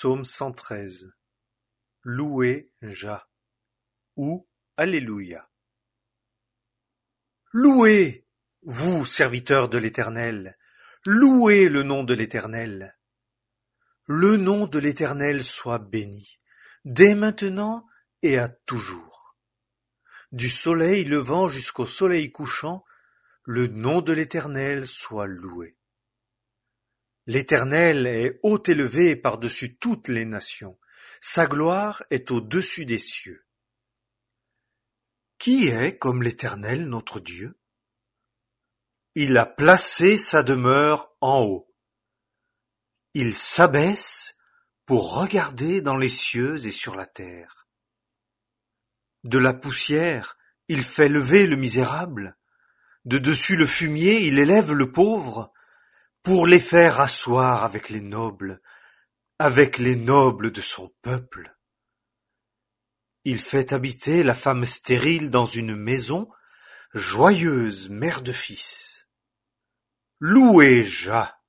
Psaume 113. Louez Jah ou Alléluia. Louez, vous, serviteurs de l'Éternel, louez le nom de l'Éternel. Le nom de l'Éternel soit béni, dès maintenant et à toujours. Du soleil levant jusqu'au soleil couchant, le nom de l'Éternel soit loué. L'Éternel est haut élevé par-dessus toutes les nations, sa gloire est au-dessus des cieux. Qui est comme l'Éternel notre Dieu? Il a placé sa demeure en haut. Il s'abaisse pour regarder dans les cieux et sur la terre. De la poussière, il fait lever le misérable. De dessus le fumier, il élève le pauvre, pour les faire asseoir avec les nobles de son peuple. Il fait habiter la femme stérile dans une maison, joyeuse mère de fils. Louez Jah.